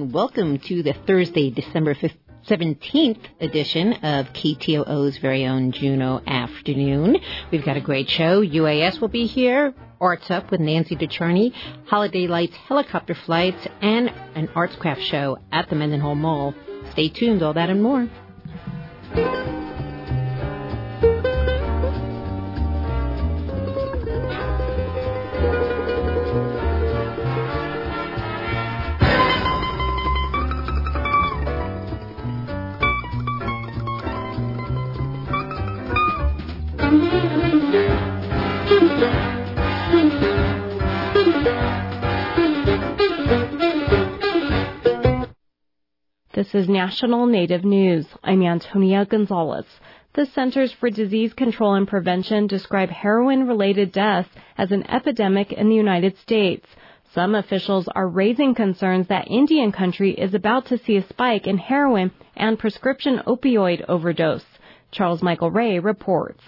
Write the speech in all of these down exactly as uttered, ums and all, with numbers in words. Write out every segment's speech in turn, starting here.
and welcome to the Thursday, December seventeenth edition of K T O O's very own Juneau Afternoon. We've got a great show. U A S will be here, Arts Up with Nancy DeCharney, Holiday Lights helicopter flights, and an arts craft show at the Mendenhall Mall. Stay tuned, all that and more. This is National Native News. I'm Antonia Gonzalez. The Centers for Disease Control and Prevention describe heroin-related deaths as an epidemic in the United States. Some officials are raising concerns that Indian country is about to see a spike in heroin and prescription opioid overdose. Charles Michael Ray reports.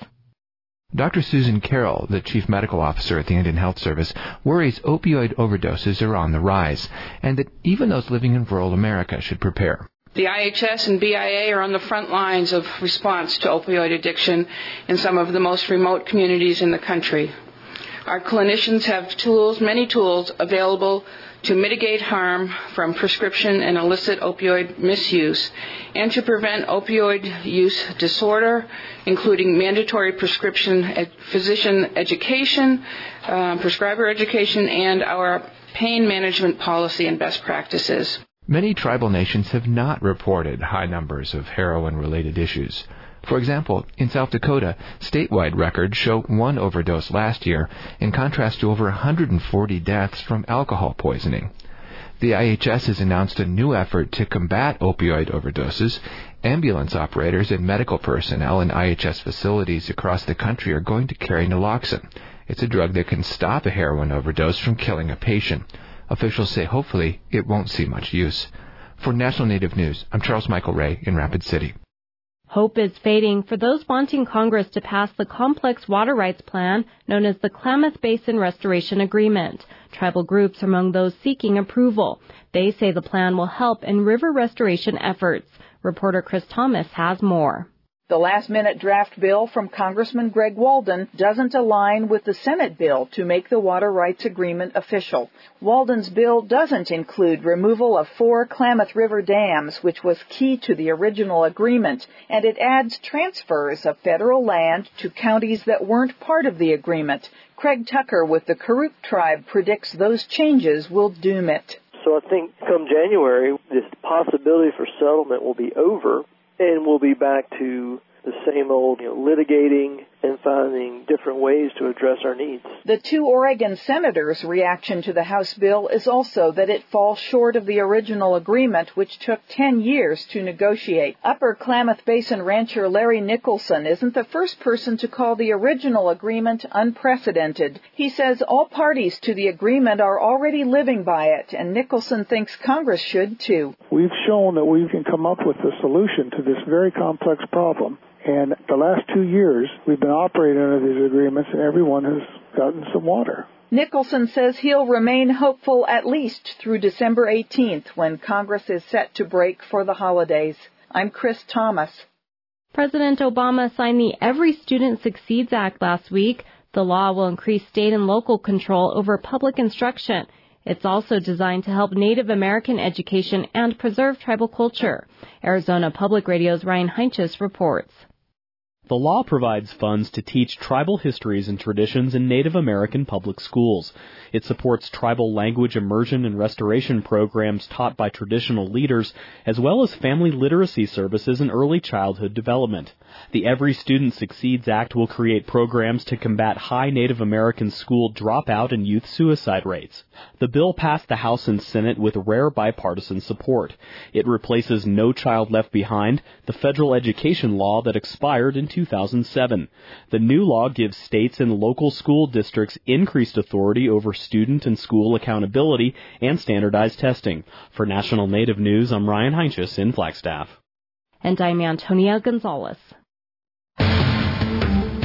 Doctor Susan Carroll, the Chief Medical Officer at the Indian Health Service, worries opioid overdoses are on the rise, and that even those living in rural America should prepare. The I H S and B I A are on the front lines of response to opioid addiction in some of the most remote communities in the country. Our clinicians have tools, many tools, available to mitigate harm from prescription and illicit opioid misuse and to prevent opioid use disorder, including mandatory prescription ed- physician education, uh, prescriber education, and our pain management policy and best practices. Many tribal nations have not reported high numbers of heroin-related issues. For example, in South Dakota, statewide records show one overdose last year, in contrast to over one hundred forty deaths from alcohol poisoning. The I H S has announced a new effort to combat opioid overdoses. Ambulance operators and medical personnel in I H S facilities across the country are going to carry naloxone. It's a drug that can stop a heroin overdose from killing a patient. Officials say hopefully it won't see much use. For National Native News, I'm Charles Michael Ray in Rapid City. Hope is fading for those wanting Congress to pass the complex water rights plan known as the Klamath Basin Restoration Agreement. Tribal groups are among those seeking approval. They say the plan will help in river restoration efforts. Reporter Chris Thomas has more. The last-minute draft bill from Congressman Greg Walden doesn't align with the Senate bill to make the water rights agreement official. Walden's bill doesn't include removal of four Klamath River dams, which was key to the original agreement, and it adds transfers of federal land to counties that weren't part of the agreement. Craig Tucker with the Karuk tribe predicts those changes will doom it. So I think come January, this possibility for settlement will be over, and we'll be back to the same old, you know, litigating and finding different ways to address our needs. The two Oregon senators' reaction to the House bill is also that it falls short of the original agreement, which took ten years to negotiate. Upper Klamath Basin rancher Larry Nicholson isn't the first person to call the original agreement unprecedented. He says all parties to the agreement are already living by it, and Nicholson thinks Congress should too. We've shown that we can come up with a solution to this very complex problem. And the last two years, we've been operating under these agreements, and everyone has gotten some water. Nicholson says he'll remain hopeful at least through December eighteenth, when Congress is set to break for the holidays. I'm Chris Thomas. President Obama signed the Every Student Succeeds Act last week. The law will increase state and local control over public instruction. It's also designed to help Native American education and preserve tribal culture. Arizona Public Radio's Ryan Heinches reports. The law provides funds to teach tribal histories and traditions in Native American public schools. It supports tribal language immersion and restoration programs taught by traditional leaders, as well as family literacy services and early childhood development. The Every Student Succeeds Act will create programs to combat high Native American school dropout and youth suicide rates. The bill passed the House and Senate with rare bipartisan support. It replaces No Child Left Behind, the federal education law that expired in two thousand seven. The new law gives states and local school districts increased authority over student and school accountability and standardized testing. For National Native News, I'm Ryan Heinches in Flagstaff. And I'm Antonia Gonzalez.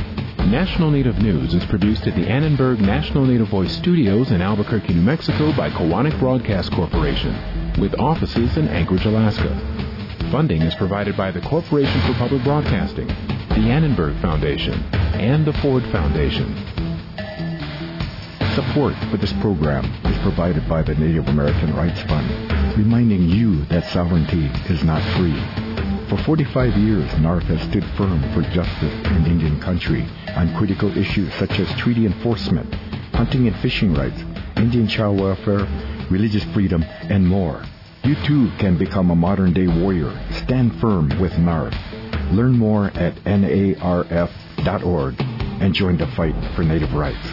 National Native News is produced at the Annenberg National Native Voice Studios in Albuquerque, New Mexico by Koahnic Broadcast Corporation, with offices in Anchorage, Alaska. Funding is provided by the Corporation for Public Broadcasting, the Annenberg Foundation, and the Ford Foundation. Support for this program is provided by the Native American Rights Fund, reminding you that sovereignty is not free. For forty-five years, N A R F has stood firm for justice in Indian country on critical issues such as treaty enforcement, hunting and fishing rights, Indian child welfare, religious freedom, and more. You too can become a modern-day warrior. Stand firm with N A R F. Learn more at N A R F dot org and join the fight for Native rights.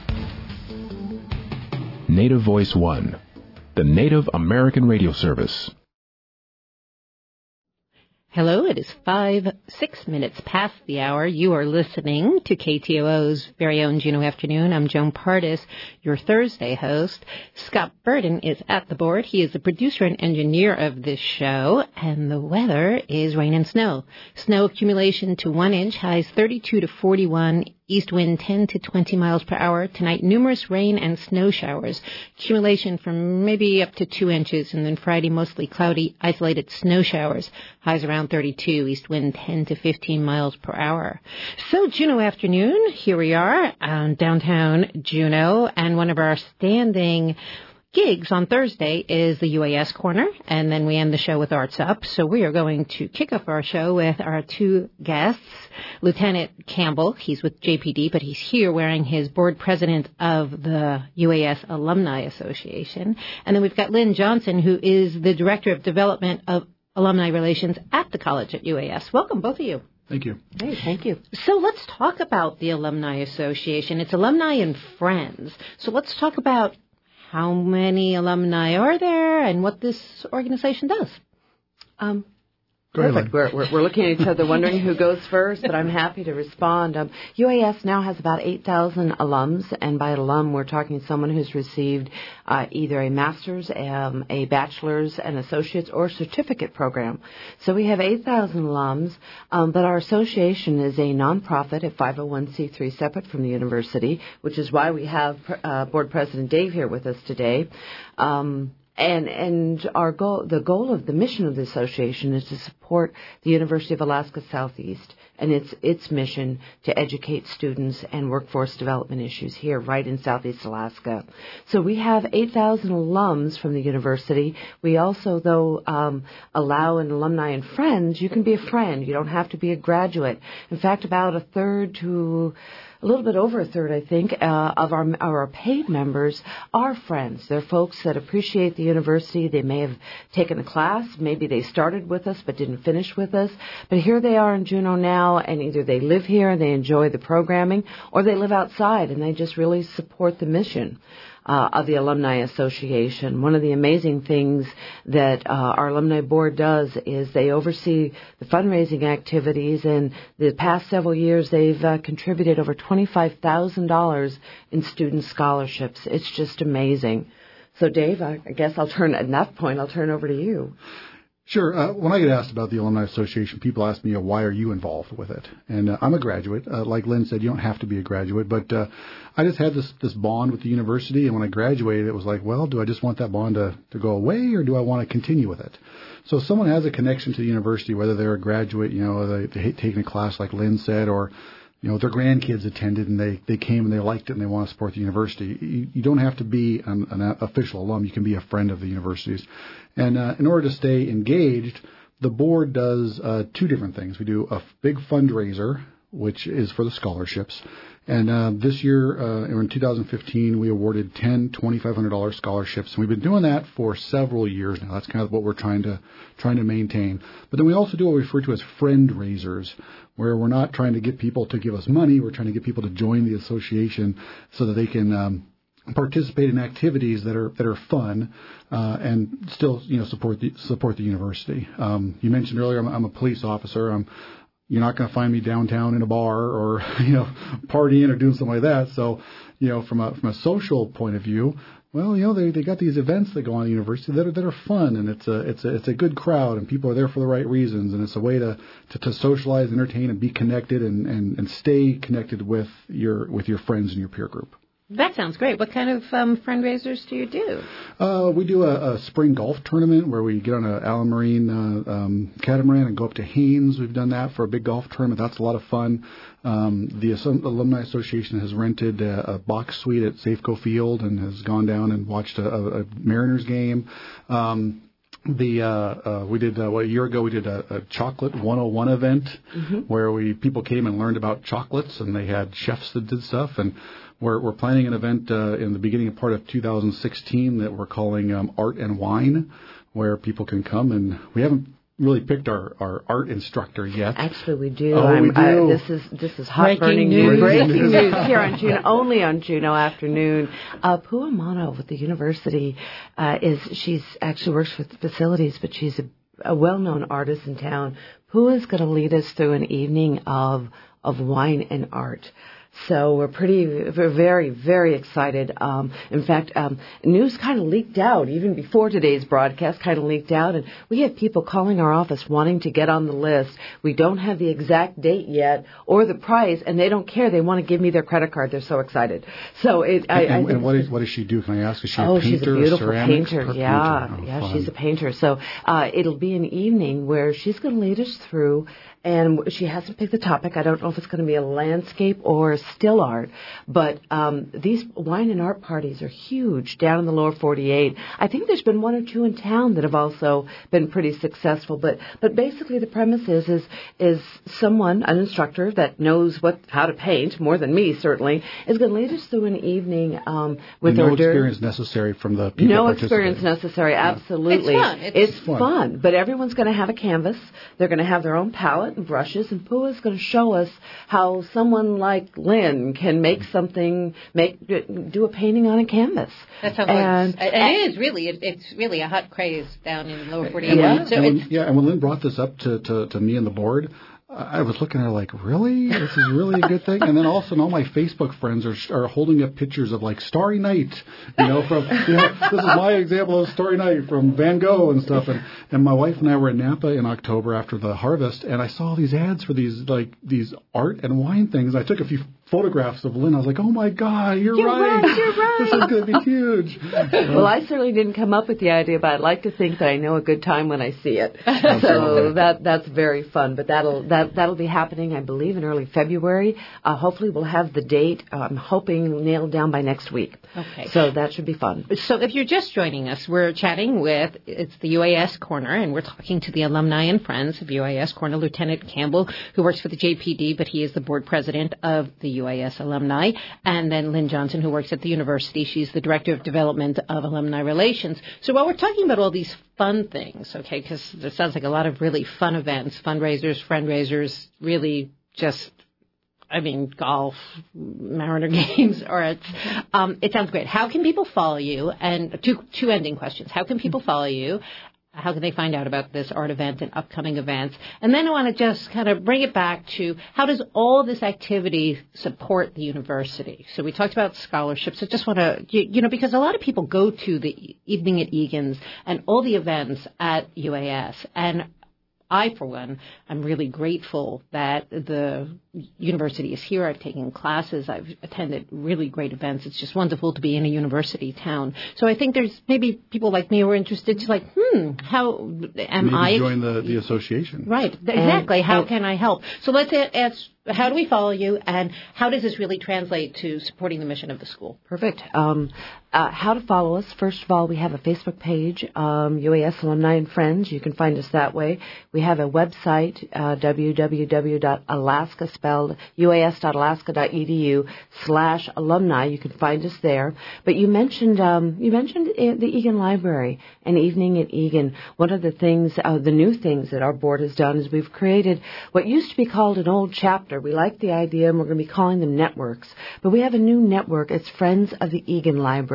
Native Voice One, the Native American radio service. Hello, it is five, six minutes past the hour. You are listening to K T O O's very own Juneau Afternoon. I'm Joan Pardis, your Thursday host. Scott Burden is at the board. He is the producer and engineer of this show, and the weather is rain and snow. Snow accumulation to one inch, highs thirty-two to forty-one, east wind ten to twenty miles per hour. Tonight, numerous rain and snow showers. Accumulation from maybe up to two inches, and then Friday, mostly cloudy, isolated snow showers. Highs around thirty-two, east wind ten to fifteen miles per hour. So, Juneau Afternoon, here we are, um, downtown Juneau, and one of our standing gigs on Thursday is the U A S Corner, and then we end the show with Arts Up. So we are going to kick off our show with our two guests. Lieutenant Campbell, he's with J P D, but he's here wearing his board president of the U A S Alumni Association. And then we've got Lynn Johnson, who is the Director of Development of Alumni Relations at the college at U A S. Welcome, both of you. Thank you. Hey, thank you. So let's talk about the Alumni Association. It's alumni and friends. So let's talk about how many alumni are there and what this organization does. Um, Go ahead, perfect. We're, we're, we're looking at each other wondering who goes first, but I'm happy to respond. Um, U A S now has about eight thousand alums, and by alum we're talking someone who's received uh, either a master's, um, a bachelor's, an associate's, or certificate program. So we have eight thousand alums, um, but our association is a nonprofit at five oh one c three, separate from the university, which is why we have uh, Board President Dave here with us today. Um, And and our goal, the goal of the mission of the association is to support the University of Alaska Southeast and its its mission to educate students and workforce development issues here right in Southeast Alaska. So we have eight thousand alums from the university. We also, though, um, allow an alumni and friends. You can be a friend. You don't have to be a graduate. In fact, about a third to a little bit over a third, I think, uh, of our, our paid members are friends. They're folks that appreciate the university. They may have taken a class. Maybe they started with us but didn't finish with us. But here they are in Juneau now, and either they live here and they enjoy the programming, or they live outside and they just really support the mission Uh, of the Alumni Association. One of the amazing things that uh, our alumni board does is they oversee the fundraising activities, and the past several years they've uh, contributed over twenty-five thousand dollars in student scholarships. It's just amazing. So, Dave, I, I guess I'll turn at that point. I'll turn over to you. Sure. Uh, when I get asked about the Alumni Association, people ask me, why are you involved with it? And uh, I'm a graduate. Uh, like Lynn said, you don't have to be a graduate. But uh, I just had this, this bond with the university. And when I graduated, it was like, well, do I just want that bond to, to go away, or do I want to continue with it? So if someone has a connection to the university, whether they're a graduate, you know, they, they taking a class like Lynn said, or you know, their grandkids attended and they, they came and they liked it and they want to support the university. You, you don't have to be an, an official alum. You can be a friend of the universities. And uh, in order to stay engaged, the board does uh, two different things. We do a big fundraiser, which is for the scholarships. And uh, this year, uh, in two thousand fifteen, we awarded ten twenty-five hundred dollars scholarships. And we've been doing that for several years now. That's kind of what we're trying to trying to maintain. But then we also do what we refer to as friend raisers, where we're not trying to get people to give us money. We're trying to get people to join the association so that they can um, participate in activities that are that are fun uh, and still, you know, support the support the university. Um, you mentioned earlier, I'm, I'm a police officer. I'm You're not going to find me downtown in a bar or, you know, partying or doing something like that. So, you know, from a from a social point of view, Well, you know, they they got these events that go on at the university that are that are fun, and it's a it's a it's a good crowd, and people are there for the right reasons, and it's a way to to, to socialize, entertain, and be connected, and, and, and stay connected with your with your friends and your peer group. That sounds great. What kind of um, fundraisers do you do? Uh, we do a, a spring golf tournament where we get on a Allen Marine uh, um, catamaran and go up to Haines. We've done that for a big golf tournament. That's a lot of fun. Um, the Alumni Association has rented a, a box suite at Safeco Field and has gone down and watched a, a, a Mariners game. Um, The uh, uh, we did uh, well, a year ago. We did a, a chocolate one oh one event mm-hmm. where we people came and learned about chocolates, and they had chefs that did stuff. And we're we're planning an event uh, in the beginning part of two thousand sixteen that we're calling um, Art and Wine, where people can come, and we haven't really picked our, our art instructor yet. Actually, we do. Oh, I'm, we do. Uh, this is this is hot Breaking burning news. news. Breaking news here on Juno, only on Juno Afternoon. Uh, Pua Mono with the university uh, is she's actually works with facilities, but she's a, a well-known artist in town. Pua is going to lead us through an evening of of wine and art. So we're pretty, we're very, very excited. Um, in fact, um, news kind of leaked out even before today's broadcast, kind of leaked out, and we have people calling our office wanting to get on the list. We don't have the exact date yet or the price, and they don't care. They want to give me their credit card. They're so excited. So it. And, I, and, I and what, is, what does she do? Can I ask? Is she oh, a painter? she's a beautiful a painter. Yeah, painter? Oh, yeah, fun. she's a painter. So uh, it'll be an evening where she's going to lead us through. And she hasn't picked the topic. I don't know if it's going to be a landscape or still art. But um, these wine and art parties are huge down in the lower forty-eight. I think there's been one or two in town that have also been pretty successful. But but basically the premise is is, is someone, an instructor that knows what how to paint, more than me certainly, is going to lead us through an evening um, with no hors d'oeuvres. experience necessary from the people No participating. experience necessary, absolutely. It's fun. It's, it's fun. fun. But everyone's going to have a canvas. They're going to have their own palette and brushes, and Pua is going to show us how someone like Lynn can make something, make do a painting on a canvas. That sounds and, like, and it is really, it, it's really a hot craze down in lower forty-eight. Yeah. So and when, it's, yeah, and when Lynn brought this up to, to, to me and the board, I was looking at her like, really? This is really a good thing? And then all of a sudden, all my Facebook friends are are holding up pictures of, like, Starry Night, you know, from, you know, this is my example of Starry Night from Van Gogh and stuff. And, and my wife and I were in Napa in October after the harvest, and I saw these ads for these, like, these art and wine things. I took a few photographs of Lynn. I was like, oh, my God, you're, you're right. right. You're right. This is going to be huge. Well, I certainly didn't come up with the idea, but I'd like to think that I know a good time when I see it. So that that's very fun. But that'll that that'll be happening, I believe, in early February. Uh, hopefully, we'll have the date. Uh, I'm hoping nailed down by next week. Okay. So that should be fun. So if you're just joining us, we're chatting with, it's the U A S Corner, and we're talking to the alumni and friends of U A S Corner, Lieutenant Campbell, who works for the J P D, but he is the board president of the U A S alumni. And then Lynn Johnson, who works at the university. She's the director of development of alumni relations. So while we're talking about all these fun things, okay, because it sounds like a lot of really fun events, fundraisers, fundraisers, really just, I mean, golf, Mariner games, or it's, um, it sounds great. How can people follow you? And two, two ending questions. How can people follow you? How can they find out about this art event and upcoming events? And then I want to just kind of bring it back to how does all this activity support the university? So we talked about scholarships. I just want to, you, you know, because a lot of people go to the Evening at Egan's and all the events at U A S. And I, for one, I'm really grateful that the university is here. I've taken classes. I've attended really great events. It's just wonderful to be in a university town. So I think there's maybe people like me who are interested to like, hmm, how am Maybe I? join the, the association. Right, exactly. And, how and, can I help? So let's ask, how do we follow you, and how does this really translate to supporting the mission of the school? Perfect. Um, uh, how to follow us? First of all, we have a Facebook page, um, U A S Alumni and Friends. You can find us that way. We have a website, uh, w w w dot alaska, spelled U A S dot alaska dot e d u slash alumni. You can find us there. But you mentioned um, you mentioned the Egan Library, an evening at Egan. One of the things, uh, the new things that our board has done is we've created what used to be called an old chapter. We like the idea, and we're going to be calling them networks. But we have a new network. It's Friends of the Egan Library.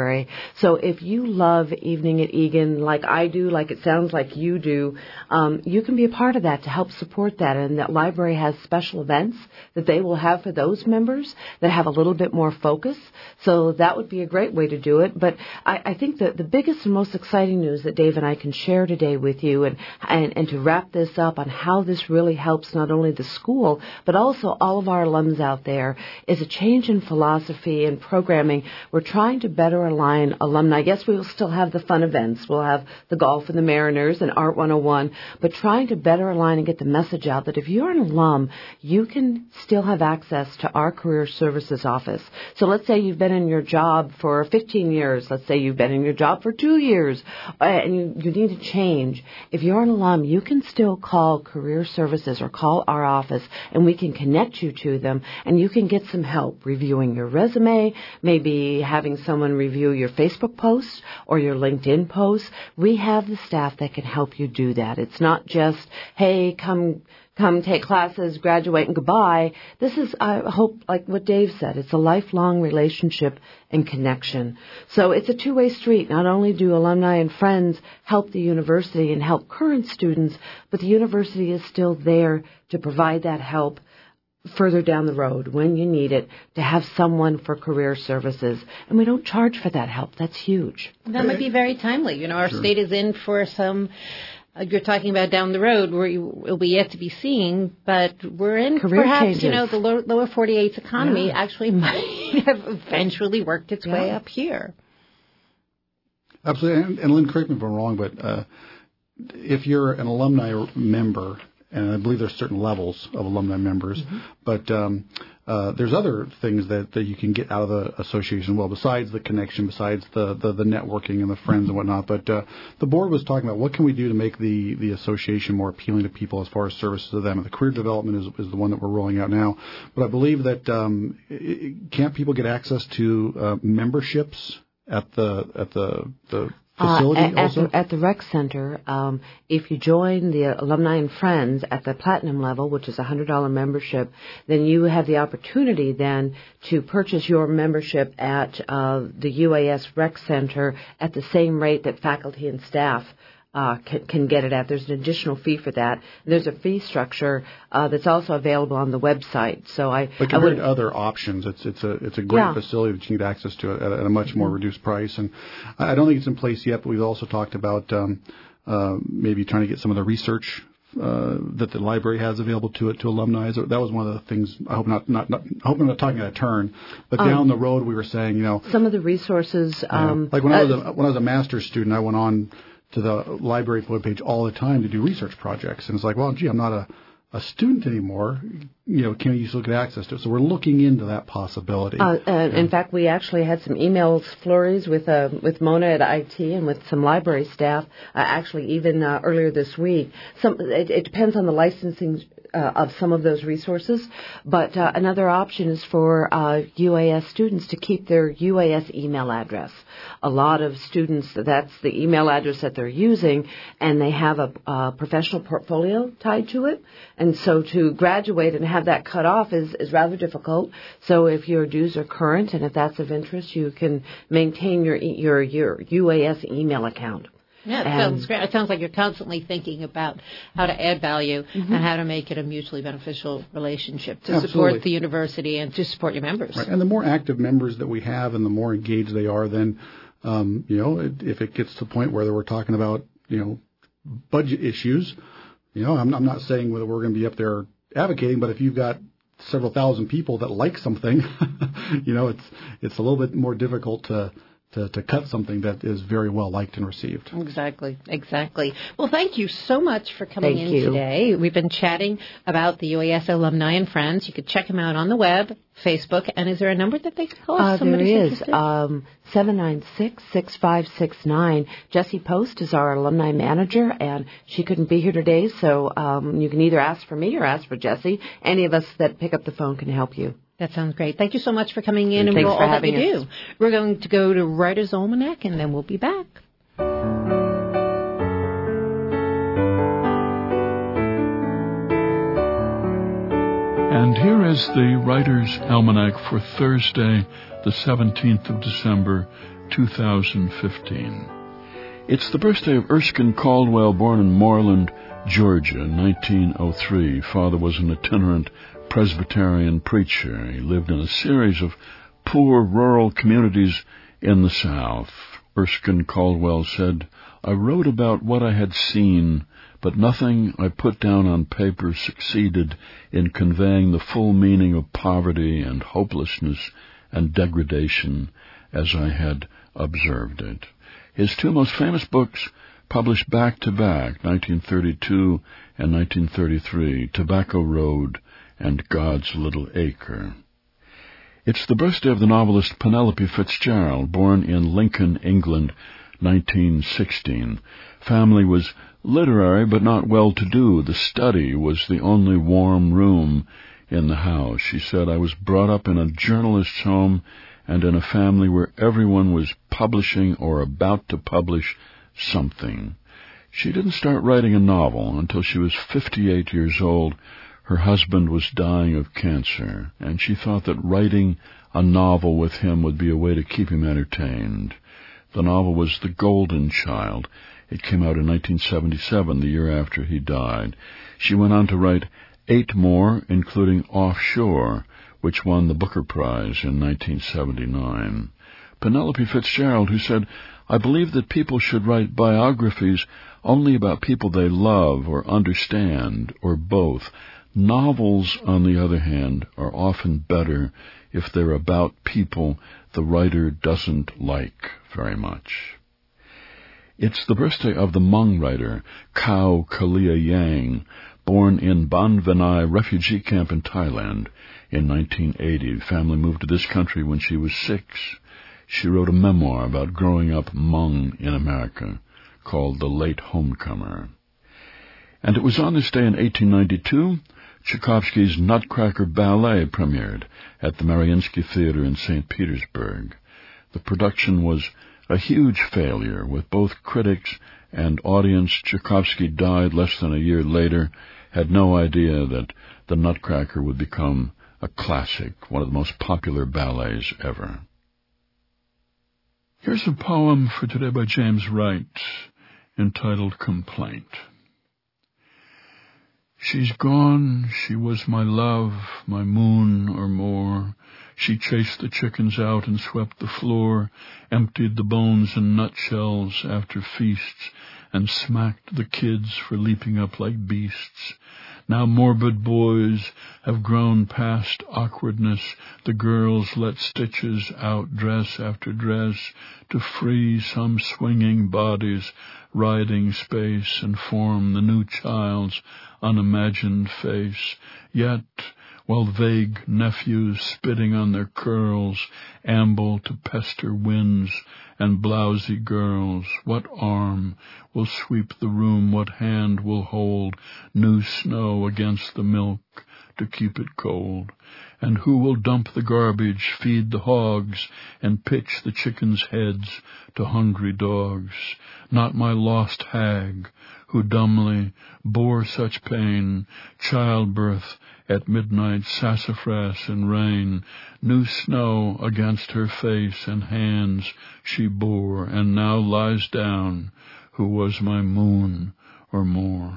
library. So if you love Evening at Egan like I do, like it sounds like you do, um, you can be a part of that to help support that. And that library has special events that they will have for those members that have a little bit more focus. So that would be a great way to do it. But I, I think that the biggest and most exciting news that Dave and I can share today with you, and, and, and to wrap this up on how this really helps not only the school, but also all of our alums out there, is a change in philosophy and programming. We're trying to better align alumni. Yes, we will still have the fun events. We'll have the golf and the Mariners and Art one oh one, but trying to better align and get the message out that if you're an alum, you can still have access to our career services office. So let's say you've been in your job for fifteen years. Let's say you've been in your job for two years, uh, and you, you need to change. If you're an alum, you can still call career services or call our office, and we can connect you to them, and you can get some help reviewing your resume, maybe having someone review your Facebook post or your LinkedIn post. We have the staff that can help you do that. It's not just, hey, come come take classes, graduate, and goodbye. This is, I hope, like what Dave said, it's a lifelong relationship and connection. So it's a two-way street. Not only do alumni and friends help the university and help current students, but the university is still there to provide that help further down the road when you need it, to have someone for career services. And we don't charge for that help. That's huge. That might be very timely. You know, our Sure. state state is in for some... Uh, you're talking about down the road where you will be yet to be seen, but we're in Career perhaps, changes. you know, the lower, lower forty-eight's economy Yeah. actually might have eventually worked its Yeah. way up here. Absolutely. And, and Lynn, correct me if I'm wrong, but uh, if you're an alumni member, and I believe there's certain levels of alumni members, mm-hmm. but um, uh, there's other things that, that you can get out of the association, well, besides the connection, besides the, the, the networking and the friends and whatnot. But uh, the board was talking about what can we do to make the, the association more appealing to people as far as services to them. And the career development is, is the one that we're rolling out now. But I believe that um, it, can't people get access to uh, memberships at the at the the facility uh, at, also? At the, at the rec center, um, if you join the Alumni and Friends at the platinum level, which is a one hundred dollars membership, then you have the opportunity then to purchase your membership at uh, the U A S rec center at the same rate that faculty and staff Uh, can, can get it at. There's an additional fee for that. There's a fee structure uh, that's also available on the website. So I, but compared to other options, it's it's a it's a great yeah. facility that you can get access to at, at a much more reduced price. And I don't think it's in place yet, but we've also talked about um, uh, maybe trying to get some of the research uh, that the library has available to it to alumni. So that was one of the things. I hope not not, not I hope I'm not talking out of turn, but um, down the road we were saying, you know, some of the resources. Um, yeah. Like when I was uh, a, when I was a master's student, I went on to the library webpage all the time to do research projects. And it's like, well, gee, I'm not a, a student anymore. You know, can you still get access to it? So we're looking into that possibility. Uh, uh, yeah. In fact, we actually had some emails flurries with uh, with Mona at I T and with some library staff, uh, actually even uh, earlier this week. Some it, it depends on the licensing uh, of some of those resources. But uh, another option is for uh, U A S students to keep their U A S email address. A lot of students, that's the email address that they're using, and they have a, a professional portfolio tied to it. And so to graduate and have that cut off is, is rather difficult. So if your dues are current and if that's of interest, you can maintain your your, your U A S email account. Yeah, it And sounds great. It sounds like you're constantly thinking about how to add value mm-hmm. and how to make it a mutually beneficial relationship to Absolutely. support the university and to support your members. Right. And the more active members that we have and the more engaged they are, then, um, you know, it, if it gets to the point where we're talking about, you know, budget issues, you know, I'm, I'm not saying whether we're going to be up there advocating, but if you've got several thousand people that like something, you know, it's it's a little bit more difficult to To, to cut something that is very well liked and received. Exactly, exactly. Well, thank you so much for coming thank in you. today. We've been chatting about the U A S alumni and friends. You could check them out on the web, Facebook, and is there a number that they can call? Uh, there is, um, seven nine six, six five six nine. Jessie Post is our alumni manager, and she couldn't be here today, so um, you can either ask for me or ask for Jessie. Any of us that pick up the phone can help you. That sounds great. Thank you so much for coming in and Thanks all for that you having do. us. We're going to go to Writer's Almanac, and then we'll be back. And here is the Writer's Almanac for Thursday, the seventeenth of December, two thousand fifteen. It's the birthday of Erskine Caldwell, born in Moreland, Georgia, in nineteen oh three. Father was an itinerant Presbyterian preacher. He lived in a series of poor rural communities in the South. Erskine Caldwell said, "I wrote about what I had seen, but nothing I put down on paper succeeded in conveying the full meaning of poverty and hopelessness and degradation as I had observed it." His two most famous books, published back-to-back, nineteen thirty-two and nineteen thirty-three, Tobacco Road and God's Little Acre. It's the birthday of the novelist Penelope Fitzgerald, born in Lincoln, England, nineteen sixteen. Family was literary but not well-to-do. The study was the only warm room in the house. She said, "I was brought up in a journalist's home and in a family where everyone was publishing or about to publish something." She didn't start writing a novel until she was fifty-eight years old. Her husband was dying of cancer, and she thought that writing a novel with him would be a way to keep him entertained. The novel was The Golden Child. It came out in nineteen seventy-seven, the year after he died. She went on to write eight more, including Offshore, which won the Booker Prize in nineteen seventy-nine. Penelope Fitzgerald, who said, "I believe that people should write biographies only about people they love or understand, or both. Novels, on the other hand, are often better if they're about people the writer doesn't like very much." It's the birthday of the Hmong writer Khao Kalia Yang, born in Ban Vinai refugee camp in Thailand in nineteen eighty. Family moved to this country when she was six. She wrote a memoir about growing up Hmong in America called The Late Homecomer. And it was on this day in eighteen ninety-two, Tchaikovsky's Nutcracker Ballet premiered at the Mariinsky Theater in Saint Petersburg. The production was a huge failure with both critics and audience. Tchaikovsky died less than a year later, had no idea that the Nutcracker would become a classic, one of the most popular ballets ever. Here's a poem for today by James Wright, entitled Complaint. She's gone, she was my love, my moon or more. She chased the chickens out and swept the floor, emptied the bones and nutshells after feasts, and smacked the kids for leaping up like beasts. Now morbid boys have grown past awkwardness. The girls let stitches out dress after dress to free some swinging bodies, riding space and form the new child's unimagined face. Yet, while vague nephews spitting on their curls amble to pester winds and blousy girls, what arm will sweep the room, what hand will hold new snow against the milk to keep it cold? And who will dump the garbage, feed the hogs, and pitch the chickens' heads to hungry dogs? Not my lost hag, who dumbly bore such pain, childbirth at midnight, sassafras and rain, new snow against her face and hands she bore, and now lies down, who was my moon or more.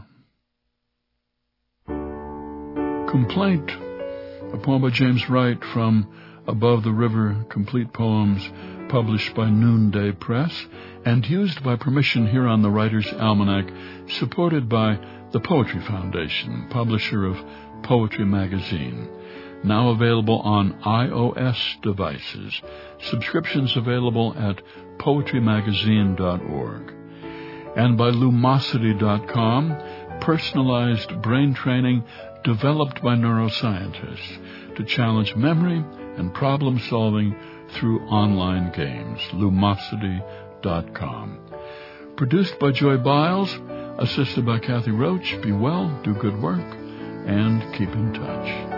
Complaint, a poem by James Wright from Above the River, Complete Poems, published by Noonday Press, and used by permission here on the Writer's Almanac, supported by the Poetry Foundation, publisher of Poetry Magazine. Now available on iOS devices. Subscriptions available at poetry magazine dot org. And by Lumosity dot com, personalized brain training developed by neuroscientists to challenge memory and problem-solving through online games. Lumosity dot com. Produced by Joy Biles, assisted by Kathy Roach. Be well, do good work, and keep in touch.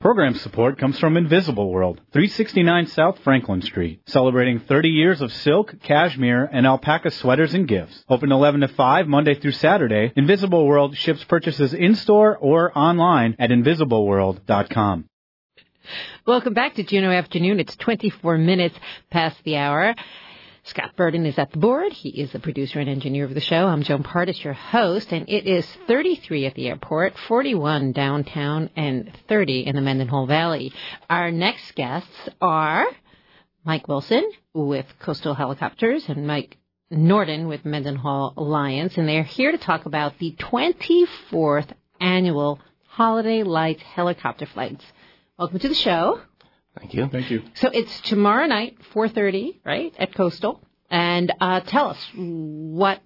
Program support comes from Invisible World, three sixty-nine South Franklin Street, celebrating thirty years of silk, cashmere, and alpaca sweaters and gifts. Open eleven to five, Monday through Saturday. Invisible World ships purchases in-store or online at invisible world dot com. Welcome back to Juneau Afternoon. It's twenty-four minutes past the hour. Scott Burden is at the board. He is the producer and engineer of the show. I'm Joan Partis, your host, and it is thirty-three at the airport, forty-one downtown, and thirty in the Mendenhall Valley. Our next guests are Mike Wilson with Coastal Helicopters and Mike Norden with Mendenhall Alliance, and they're here to talk about the twenty-fourth annual Holiday Lights helicopter flights. Welcome to the show. Thank you. Thank you. So it's tomorrow night, four thirty, right, at Coastal. And uh, tell us, what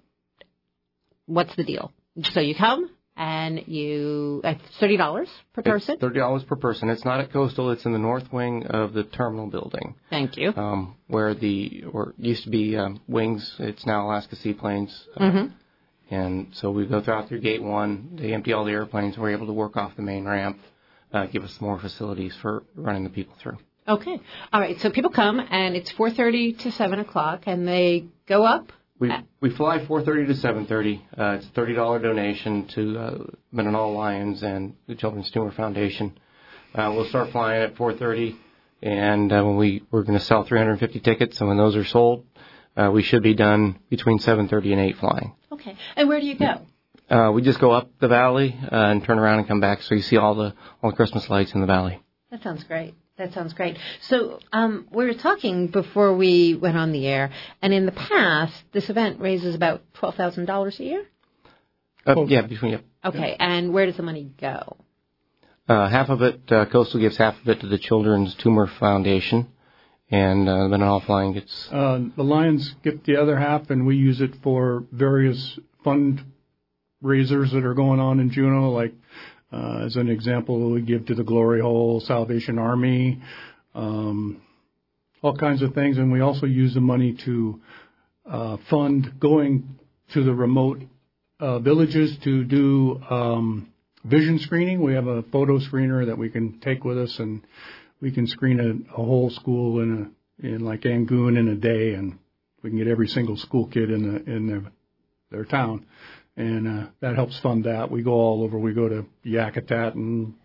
what's the deal? So you come, and you uh, thirty dollars per person? It's thirty dollars per person. It's not at Coastal. It's in the north wing of the terminal building. Thank you. Um, where the where used to be um, Wings. It's now Alaska Seaplanes. Uh, mm-hmm. And so we go out through Gate one. They empty all the airplanes. We're able to work off the main ramp. Uh, give us more facilities for running the people through. Okay. All right. So people come, and it's four thirty to seven o'clock, and they go up? We we fly four thirty to seven thirty. Uh, it's a thirty dollars donation to uh, Mendenhall Lions and the Children's Tumor Foundation. Uh, we'll start flying at four thirty, and uh, when we, we're going to sell three hundred fifty tickets, and when those are sold, uh, we should be done between seven thirty and eight flying. Okay. And where do you go? Uh, we just go up the valley uh, and turn around and come back, so you see all the all the Christmas lights in the valley. That sounds great. That sounds great. So um, we were talking before we went on the air, and in the past, this event raises about twelve thousand dollars a year? Uh, oh. Yeah, between yeah. Okay, and where does the money go? Uh, half of it, uh, Coastal gives half of it to the Children's Tumor Foundation, and uh, Mendenhall Flying gets... Uh, the Lions get the other half, and we use it for various fund raisers that are going on in Juneau, like uh, as an example, we give to the Glory Hole, Salvation Army, um, all kinds of things, and we also use the money to uh, fund going to the remote uh, villages to do um, vision screening. We have a photo screener that we can take with us, and we can screen a, a whole school in a in like Angoon in a day, and we can get every single school kid in the in their, their town. And uh, that helps fund that. We go all over. We go to Yakutat and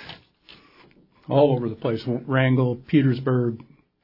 all over the place. Wrangell, Petersburg,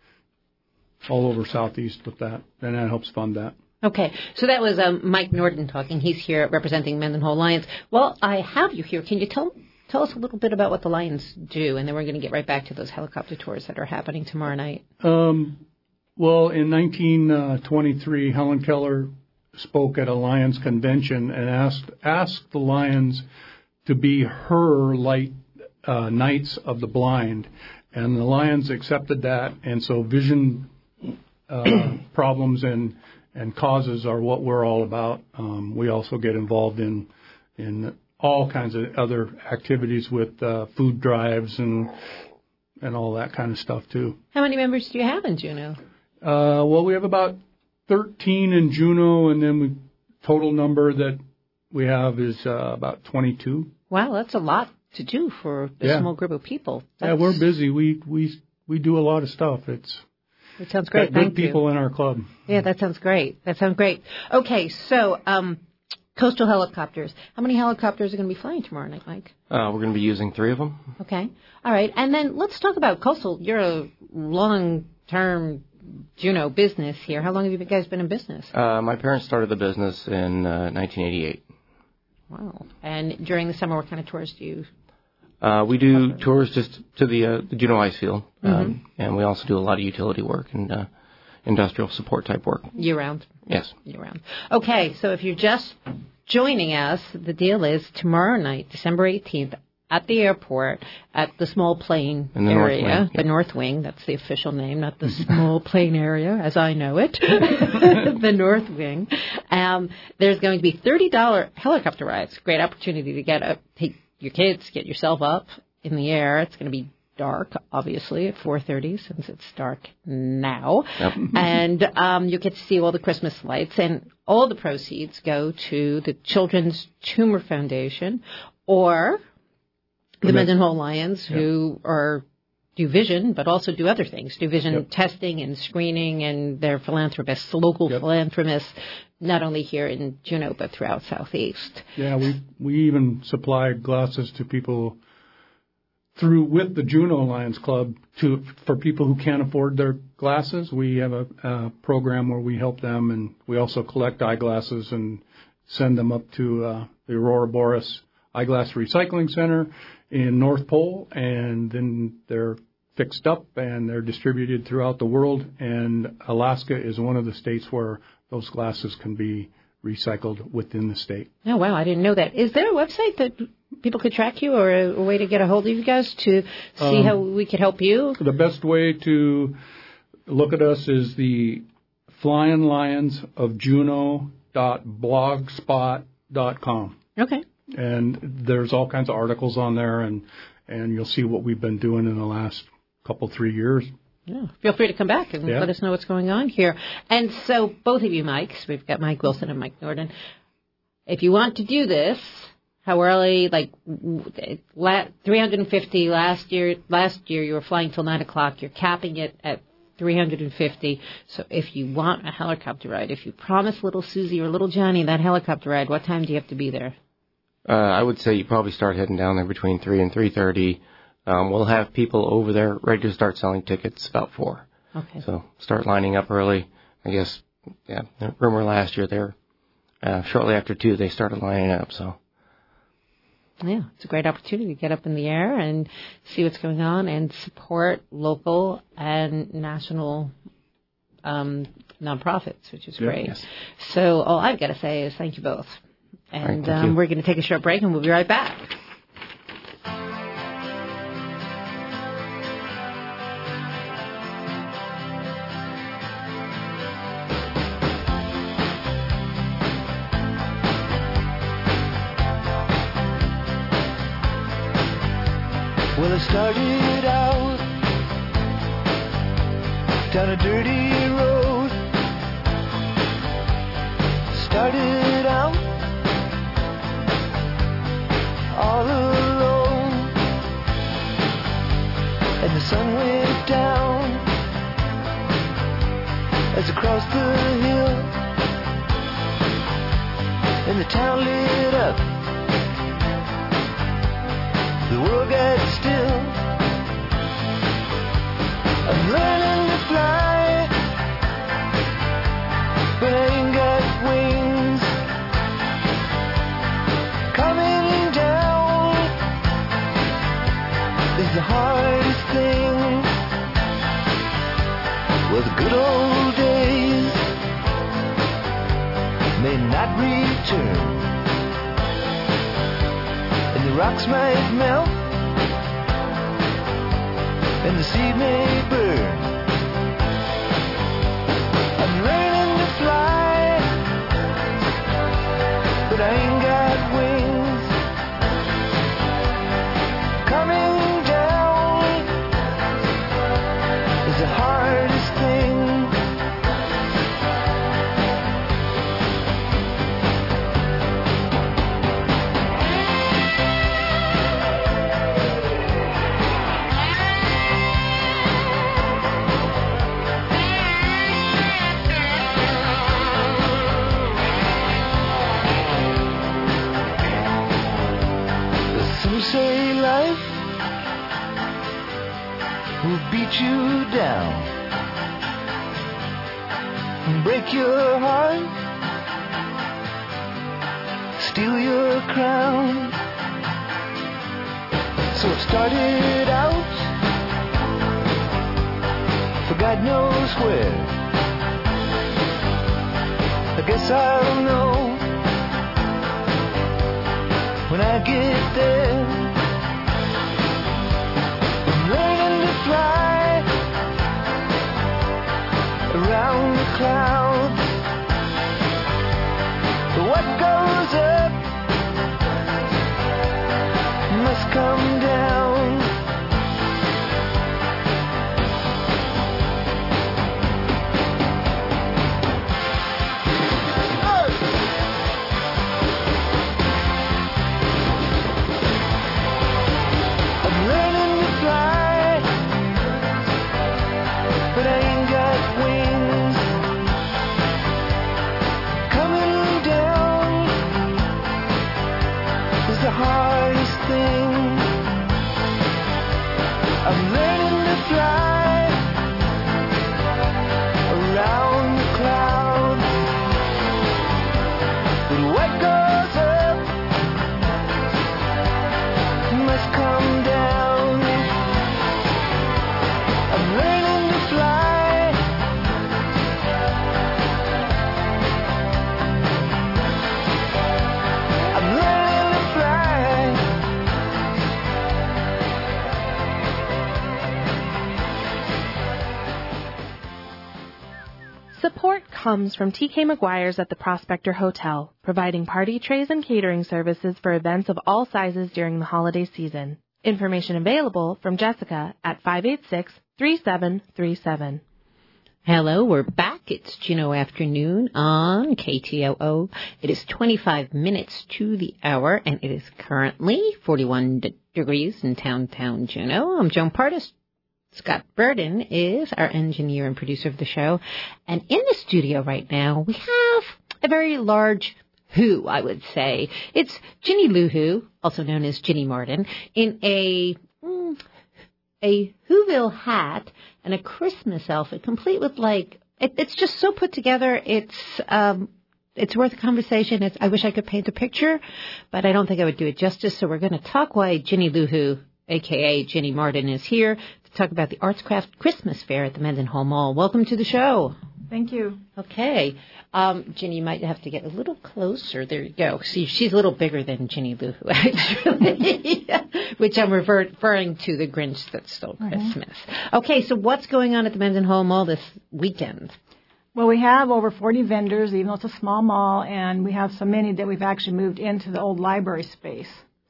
all over Southeast with that. And that helps fund that. Okay. So that was um, Mike Norden talking. He's here representing Mendenhall Lions. Well, I have you here. Can you tell tell us a little bit about what the Lions do? And then we're going to get right back to those helicopter tours that are happening tomorrow night. Um, well, in nineteen twenty-three, Helen Keller spoke at a Lions convention and asked asked the Lions to be her light uh, Knights of the Blind, and the Lions accepted that. And so vision uh, problems and and causes are what we're all about. Um, we also get involved in in all kinds of other activities with uh, food drives and and all that kind of stuff too. How many members do you have in Juneau? Uh, well, we have about thirteen in Juneau, and then we total number that we have is uh, about twenty-two. Wow, that's a lot to do for a yeah. small group of people. That's... Yeah, we're busy. We we we do a lot of stuff. It's It sounds great. Got Thank good people you. in our club. Yeah, that sounds great. That sounds great. Okay, so um, Coastal Helicopters. How many helicopters are going to be flying tomorrow night, Mike? Uh, we're going to be using three of them. Okay. All right. And then let's talk about Coastal. You're a long-term Juneau business here. How long have you guys been in business? Uh, my parents started the business in uh, nineteen eighty-eight. Wow. And during the summer, what kind of tours do you Uh, we do offer? Tours just to the, uh, the Juneau ice field, um, mm-hmm. and we also do a lot of utility work and uh, industrial support type work. Year-round? Yes. Year-round. Okay, so if you're just joining us, the deal is tomorrow night, December eighteenth, at the airport, at the small plane In the area, North Wing, yeah. the North Wing, that's the official name, not the small plane area, as I know it, the North Wing. Um, there's going to be thirty dollars helicopter rides. Great opportunity to get up, take your kids, get yourself up in the air. It's going to be dark, obviously, at four thirty, since it's dark now. Yep. And um, you get to see all the Christmas lights, and all the proceeds go to the Children's Tumor Foundation, or The Mendenhall Lions, yeah. who are do vision, but also do other things, do vision yep. testing and screening, and they're philanthropists, local yep. philanthropists, not only here in Juneau, but throughout Southeast. Yeah, we we even supply glasses to people through with the Juneau Lions Club to for people who can't afford their glasses. We have a, a program where we help them, and we also collect eyeglasses and send them up to uh, the Aurora Boreas Eyeglass Recycling Center in North Pole, and then they're fixed up and they're distributed throughout the world. And Alaska is one of the states where those glasses can be recycled within the state. Oh, wow, I didn't know that. Is there a website that people could track you, or a, a way to get a hold of you guys to see um, how we could help you? The best way to look at us is the Flying Lions of Juneau dot blogspot dot com. Okay. And there's all kinds of articles on there, and, and you'll see what we've been doing in the last couple, three years. Yeah. Feel free to come back and yeah. let us know what's going on here. And so both of you, Mikes, we've got Mike Wilson and Mike Norden. If you want to do this, how early, like three hundred fifty last year, last year you were flying till nine o'clock. You're capping it at three hundred fifty. So if you want a helicopter ride, if you promise little Susie or little Johnny that helicopter ride, what time do you have to be there? Uh, I would say you probably start heading down there between three and three thirty. Um, we'll have people over there ready to start selling tickets about four. Okay. So start lining up early. I guess, yeah, the rumor last year there, uh, shortly after two, they started lining up. So. Yeah, it's a great opportunity to get up in the air and see what's going on and support local and national um, nonprofits, which is great. Yes. So all I've got to say is thank you both. And right, um, we're going to take a short break, and we'll be right back. Well, I started out down a dirty road. Started out all alone, and the sun went down as I crossed the hill, and the town lit up. The world got still. I'm learning to fly, but I ain't got wings. Coming down is the hardest thing. Well, the good old days may not return, and the rocks might melt, and the sea may burn. I'm learning to fly, but I ain't got wings. Coming down is the hardest thing. Say life will beat you down and break your heart, steal your crown. So it started out for God knows where. I guess I'll know when I get there. I'm learning to fly around the clouds. But what goes up must come down. Support comes from T K McGuire's at the Prospector Hotel, providing party trays and catering services for events of all sizes during the holiday season. Information available from Jessica at five eight six, three seven three seven. Hello, we're back. It's Juneau Afternoon on K T O O. It is twenty-five minutes to the hour, and it is currently forty-one de- degrees in downtown Juneau. I'm Joan Partis. Scott Burden is our engineer and producer of the show. And in the studio right now, we have a very large who, I would say. It's Ginny Lou Who, also known as Ginny Martin, in a mm, a Whoville hat and a Christmas outfit, complete with, like, it, it's just so put together. It's um, it's worth a conversation. It's, I wish I could paint a picture, but I don't think I would do it justice. So we're going to talk why Ginny Lou Who, a k a. Ginny Martin, is here to talk about the Arts Craft Christmas Fair at the Mendenhall Mall. Welcome to the show. Thank you. Okay. Um, Ginny, you might have to get a little closer. There you go. See, she's a little bigger than Ginny Lou Who, actually, which I'm revert, referring to the Grinch That Stole mm-hmm. Christmas. Okay, so what's going on at the Mendenhall Mall this weekend? Well, we have over forty vendors, even though it's a small mall, and we have so many that we've actually moved into the old library space.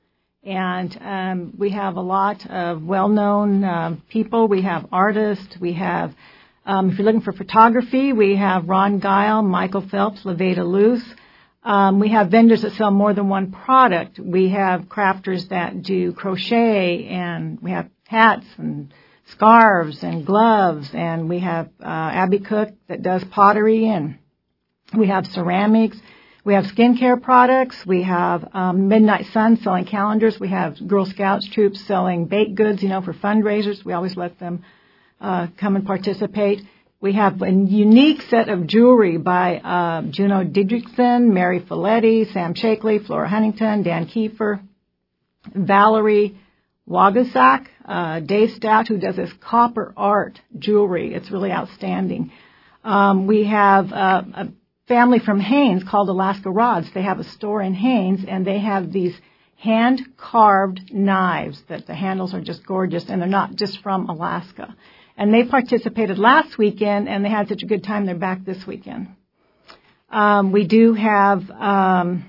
And um, we have a lot of well-known uh, people. We have artists. We have, um, if you're looking for photography, we have Ron Guile, Michael Phelps, Levada Luce. Um, we have vendors that sell more than one product. We have crafters that do crochet, and we have hats and scarves and gloves. And we have uh, Abby Cook that does pottery, and we have ceramics. We have skincare products. We have um, Midnight Sun selling calendars. We have Girl Scouts troops selling baked goods, you know, for fundraisers. We always let them uh, come and participate. We have a unique set of jewelry by uh, Juno Didrikson, Mary Folletti, Sam Shakely, Flora Huntington, Dan Kiefer, Valerie Wagasak, uh, Dave Stout, who does this copper art jewelry. It's really outstanding. Um, we have uh, a family from Haines called Alaska Rods. They have a store in Haines, and they have these hand-carved knives that the handles are just gorgeous, and they're not just from Alaska. And they participated last weekend, and they had such a good time, they're back this weekend. Um, we do have um,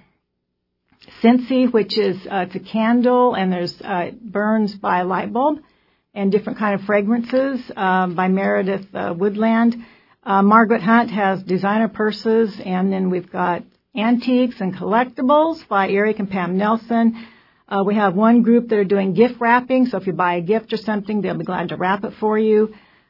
Scentsy, which is uh, it's a candle, and there's uh, it burns by a light bulb, and different kind of fragrances uh, by Meredith uh, Woodland. Uh, Margaret Hunt has designer purses, and then we've got antiques and collectibles by Eric and Pam Nelson. Uh, we have one group that are doing gift wrapping, so if you buy a gift or something, they'll be glad to wrap it for you.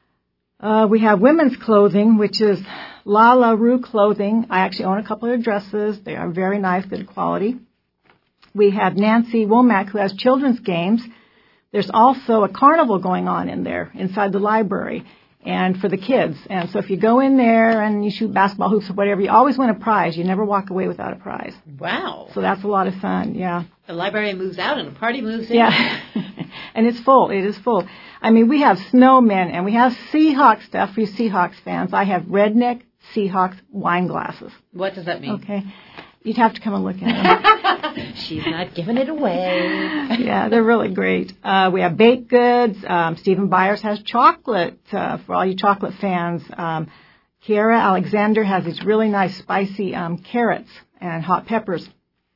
Uh, we have women's clothing, which is La La Rue Clothing. I actually own a couple of dresses. They are very nice, good quality. We have Nancy Womack, who has children's games. There's also a carnival going on in there, inside the library, and for the kids. And so if you go in there and you shoot basketball hoops or whatever, you always win a prize. You never walk away without a prize. Wow. So that's a lot of fun, yeah. The library moves out and the party moves in. Yeah. And it's full. It is full. I mean, we have snowmen and we have Seahawks stuff for you Seahawks fans. I have Redneck Seahawks wine glasses. What does that mean? Okay. You'd have to come and look at them. She's not giving it away. Yeah, they're really great. Uh, we have baked goods. Um, Stephen Byers has chocolate uh, for all you chocolate fans. Um, Kiara Alexander has these really nice spicy um, carrots and hot peppers.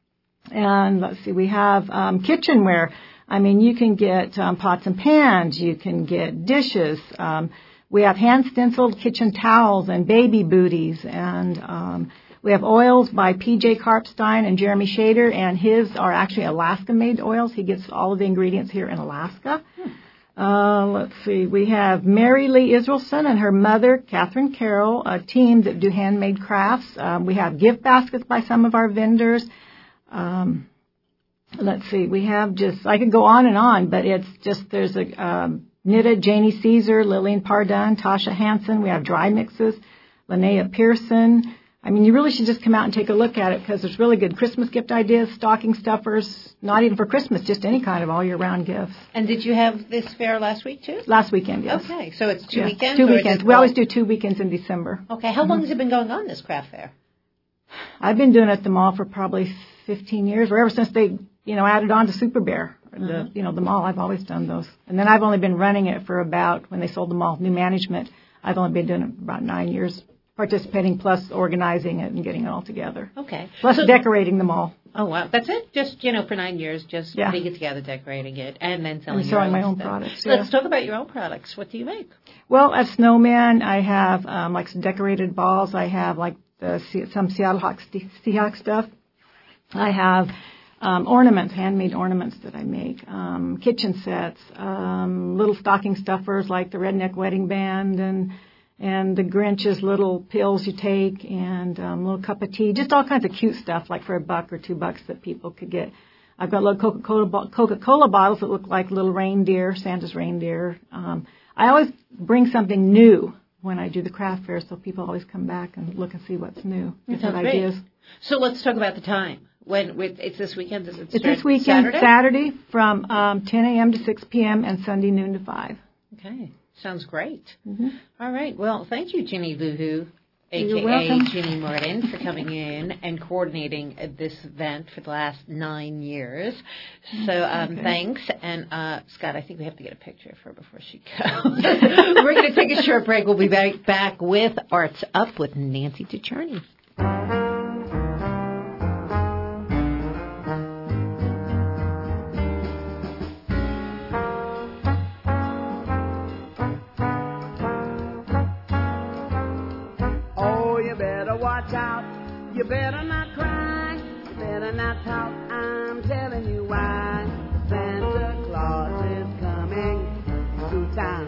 And let's see, we have um, kitchenware. I mean, you can get um, pots and pans. You can get dishes. Um, we have hand-stenciled kitchen towels and baby booties. And um, we have oils by P J Karpstein and Jeremy Shader, and his are actually Alaska-made oils. He gets all of the ingredients here in Alaska. Hmm. Uh, let's see. We have Mary Lee Israelson and her mother, Catherine Carroll, a team that do handmade crafts. Um, we have gift baskets by some of our vendors. Um, let's see. We have just, I could go on and on, but it's just, there's a um, knitted Janie Caesar, Lillian Pardun, Tasha Hansen. We have dry mixes, Linnea Pearson. I mean, you really should just come out and take a look at it because there's really good Christmas gift ideas, stocking stuffers, not even for Christmas, just any kind of all year round gifts. And did you have this fair last week too? Last weekend, yes. Okay, so it's two yeah. weekends? Two weekends. We always do two weekends in December. Okay, how mm-hmm. long has it been going on, this craft fair? I've been doing it at the mall for probably fifteen years, or ever since they, you know, added on to Super Bear. Mm-hmm. The, you know, the mall, I've always done those. And then I've only been running it for about, when they sold the mall, new management, I've only been doing it for about nine years participating, plus organizing it and getting it all together. Okay. Plus So- decorating the mall. Oh, wow. That's it? Just, you know, for nine years, just Yeah. putting it together, decorating it, and then selling, And your selling own my own stuff. products, So yeah. let's talk about your own products. What do you make? Well, at Snowman, I have um, like some decorated balls. I have like the, some Seattle Hawk, Seahawk stuff. I have um, ornaments, handmade ornaments that I make, um, kitchen sets, um, little stocking stuffers like the Redneck Wedding Band and and the Grinch's little pills you take and um, a little cup of tea, just all kinds of cute stuff like for a buck or two bucks that people could get. I've got little Coca-Cola, bo- Coca-Cola bottles that look like little reindeer, Santa's reindeer. Um, I always bring something new when I do the craft fair, so people always come back and look and see what's new, That different sounds great. ideas. So let's talk about the time. When with, it's this weekend? Does it It's start this weekend, Saturday? Saturday, from um, ten a.m. to six p.m. and Sunday noon to five. Okay. Sounds great. Mm-hmm. All right. Well, thank you, Ginny Luhu, a You're k a. welcome. Ginny Martin, for coming in and coordinating uh, this event for the last nine years. So um, Okay. thanks. And, uh, Scott, I think we have to get a picture of her before she goes. We're going to take a short break. We'll be back, back with Arts Up with Nancy DeCherney. Oh, you better watch out. You better not cry. You better not pout. I'm telling you why. Santa Claus is coming to town.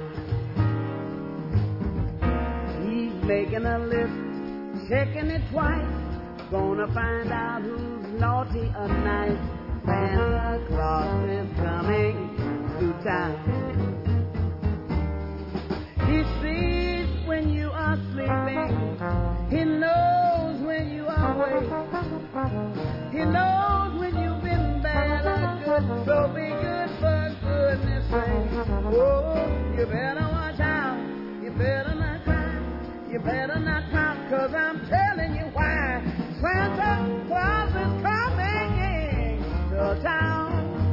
He's making a list, checking it twice. Gonna find out who's naughty or nice. Santa Claus is coming to town. He sees when you are sleeping. He knows when you are awake. He knows when you've been bad or good. So be good for goodness sake. Oh, you better watch out. You better not cry. You better not pout, 'cause I'm telling you why. Santa Claus is coming to town.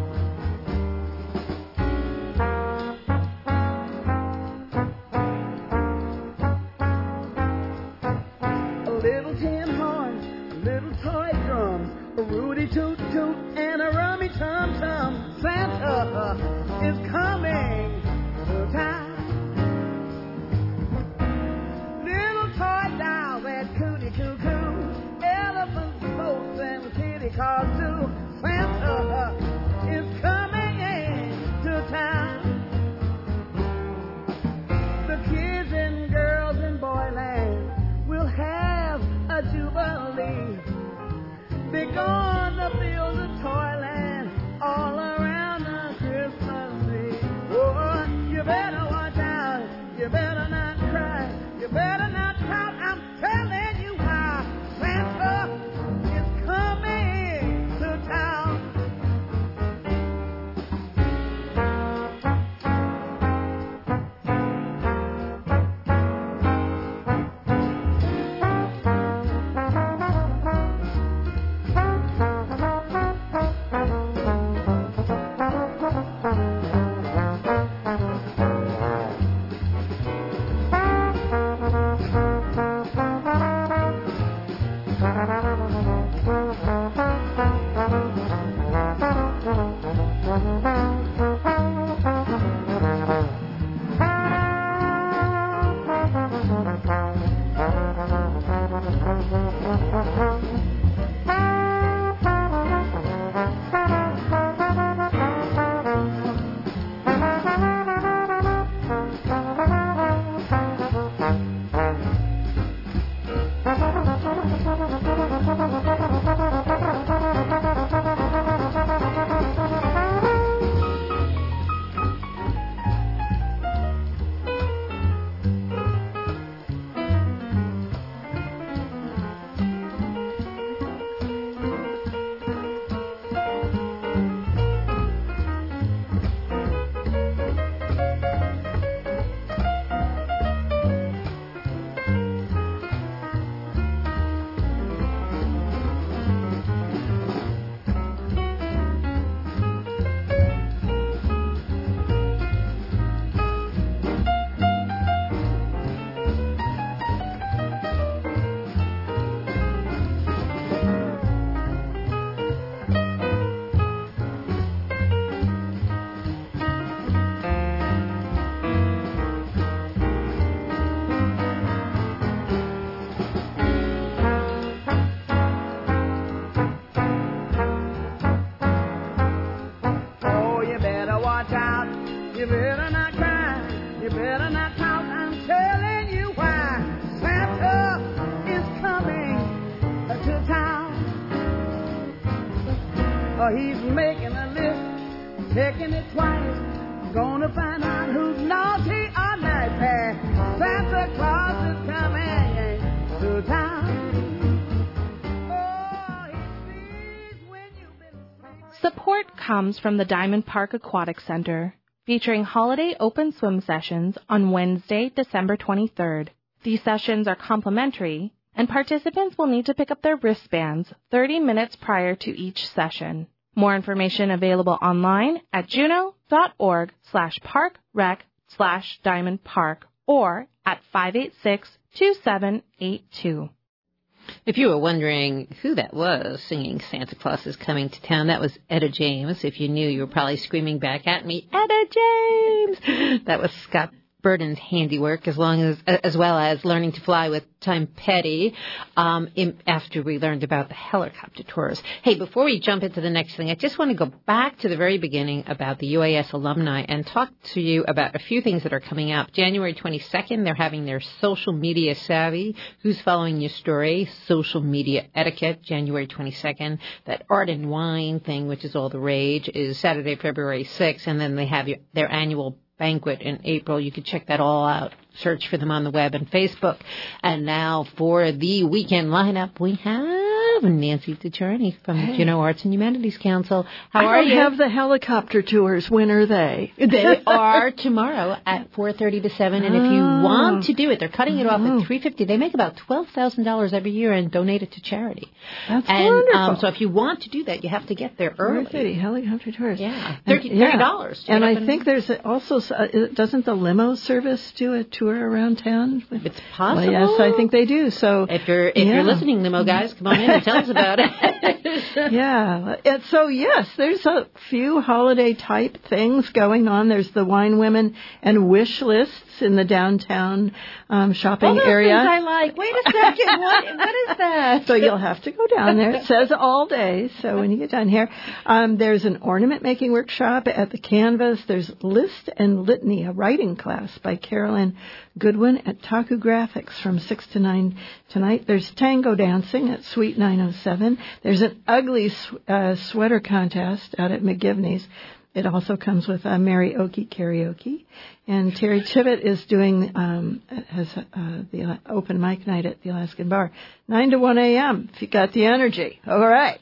A little tin horn, a little toy drum, a Rudy toot toot, and a rummy tum tum. Santa is coming to town. Little toy dolls and cootie coo coo, elephants, boats, and kitty cars too. Santa is coming to town. The kids and girls in Boyland will have a jubilee. They're gonna build a toyland all around the Christmas tree. Oh, you better watch out. You better not cry. You better not pout. I'm telling you why. Santa is coming Oh, he's making a list, checking it twice. Gonna find out who's naughty or nice. Santa Claus is coming to town. Support comes from the Diamond Park Aquatic Center, featuring holiday open swim sessions on Wednesday, December twenty-third. These sessions are complimentary, and participants will need to pick up their wristbands thirty minutes prior to each session. More information available online at juno.org slash parkrec slash diamond park or at five eight six, two seven eight two. If you were wondering who that was singing Santa Claus is Coming to Town, that was Etta James. If you knew, you were probably screaming back at me, Etta James! That was Scott Burton's handiwork, as long as as well as learning to fly with Tom Petty, um, in, after we learned about the helicopter tours. Hey, before we jump into the next thing, I just want to go back to the very beginning about the U A S alumni and talk to you about a few things that are coming up. January twenty-second, they're having their social media savvy. Who's following your story? Social media etiquette, January twenty-second. That art and wine thing, which is all the rage, is Saturday, February sixth, and then they have your, their annual banquet in April. You can check that all out. Search for them on the web and Facebook. And now for the weekend lineup, we have Nancy DeCharney from the Juneau Arts and Humanities Council. How I are don't you? have the helicopter tours. When are they? They are tomorrow at four thirty to seven. And if you Oh. want to do it, they're cutting it off Oh. at three fifty. They make about twelve thousand dollars every year and donate it to charity. That's and, wonderful. Um, so if you want to do that, you have to get there early. four thirty helicopter tours. Yeah, And- thirty dollars. And I think there's a- also, uh, doesn't the limo service do a tour around town? It's possible. Well, yes, I think they do. So if you're if yeah. you're listening, limo guys, come on in and tell us about it. Yeah. And so, yes, there's a few holiday type things going on. There's the wine women and wish lists in the downtown um, shopping All those area. things I like. Wait a second. What what is that? So you'll have to go down there. It says all day. So when you get down here, um, there's an ornament making workshop at the Canvas. There's List and Litany, a writing class by Carolyn Goodwin at Taku Graphics from six to nine tonight. There's tango dancing at Suite nine oh seven. There's an ugly sw- uh, sweater contest out at McGivney's. It also comes with uh, Mary Oki karaoke. And Terry Chivett is doing, um, has uh, the open mic night at the Alaskan Bar, nine to one a.m. if you got the energy. All right.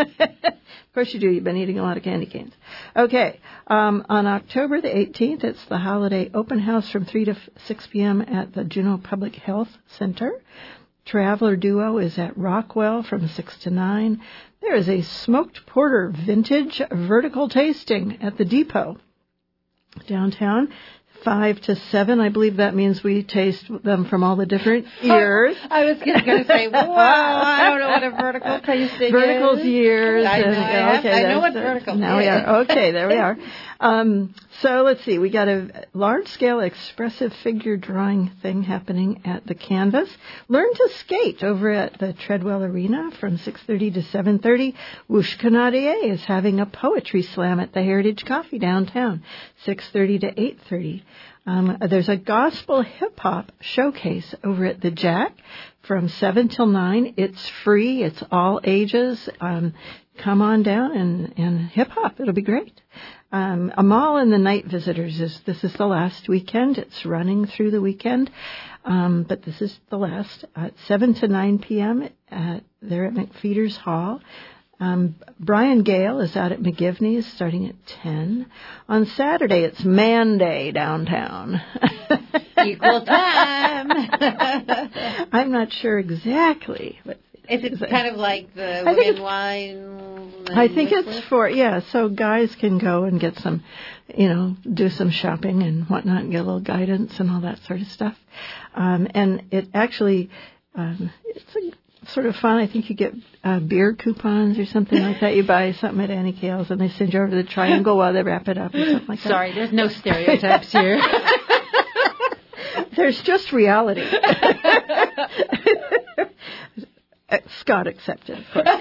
Of course you do. You've been eating a lot of candy canes. Okay. Um, on October the eighteenth, it's the holiday open house from three to six p.m. at the Juneau Public Health Center. Traveler Duo is at Rockwell from six to nine. There is a smoked porter vintage vertical tasting at the Depot downtown, five to seven. I believe that means we taste them from all the different years. Oh, I was going to say, whoa, I don't know what a vertical tasting Verticals is. years. I know, and, I have- okay, I know that's- what vertical Now we is. are. Okay, there we are. Um, so let's see. We got a large-scale expressive figure drawing thing happening at the Canvas. Learn to skate over at the Treadwell Arena from six thirty to seven thirty. Whoosh Canadier is having a poetry slam at the Heritage Coffee downtown, six thirty to eight thirty. Um, there's a gospel hip-hop showcase over at the Jack from seven till nine. It's free. It's all ages. Um, come on down and, and hip-hop. It'll be great. Um, Amal and the Night Visitors is this is the last weekend. It's running through the weekend, um, but this is the last at seven to nine p.m. At, they're at McFeeters Hall. Um, Brian Gale is out at McGivney's starting at ten. On Saturday, it's Man Day downtown. Equal time. I'm not sure exactly, but Is it kind of like the I think women wine? I think it's for, yeah, so guys can go and get some, you know, do some shopping and whatnot and get a little guidance and all that sort of stuff. Um, and it actually, um, it's a, sort of fun. I think you get uh, beer coupons or something like that. You buy something at Annie Kale's and they send you over to the Triangle while they wrap it up or something like that. Sorry, there's no stereotypes here. There's just reality. Uh, Scott accepted, of course.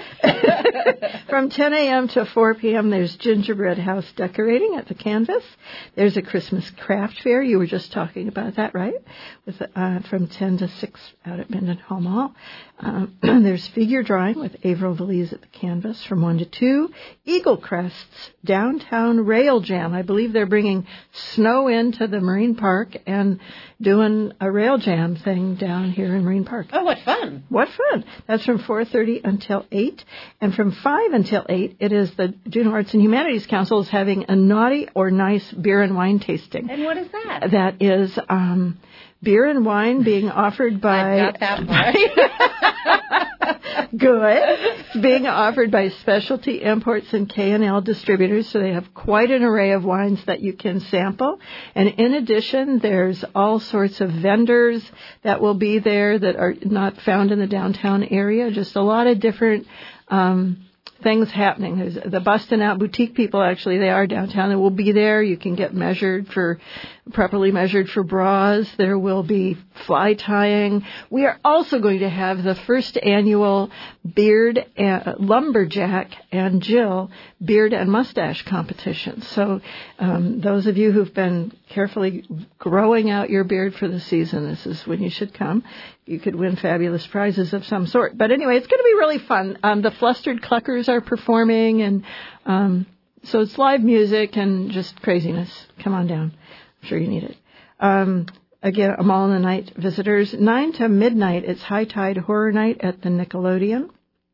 From ten a.m. to four p.m., there's gingerbread house decorating at the Canvas. There's a Christmas craft fair. You were just talking about that, right? With uh, from ten to six out at Mendenhall Mall. Um, there's figure drawing with Averill Valise at the Canvas from one to two. Eagle Crest's Downtown Rail Jam. I believe they're bringing snow into the Marine Park and doing a rail jam thing down here in Marine Park. Oh, what fun. What fun. That's from four thirty until eight. And from five until eight, it is the Juneau Arts and Humanities Council is having a naughty or nice beer and wine tasting. And what is that? That is um, beer and wine being offered by... I've got that part. Good. It's being offered by Specialty Imports and K and L distributors, so they have quite an array of wines that you can sample. And in addition, there's all sorts of vendors that will be there that are not found in the downtown area, just a lot of different um things happening. There's the Bustin' Out boutique people, actually, they are downtown. They will be there. You can get measured for, properly measured for bras. There will be fly tying. We are also going to have the first annual Beard and, Lumberjack and Jill Beard and Mustache competition. So um, those of you who've been carefully growing out your beard for the season, this is when you should come. You could win fabulous prizes of some sort. But anyway, it's going to be really fun. Um, the Flustered Cluckers are performing, and um, so it's live music and just craziness. Come on down. I'm sure you need it. Um, again, I'm all in the night visitors. nine to midnight, it's High Tide Horror Night at the Nickelodeon.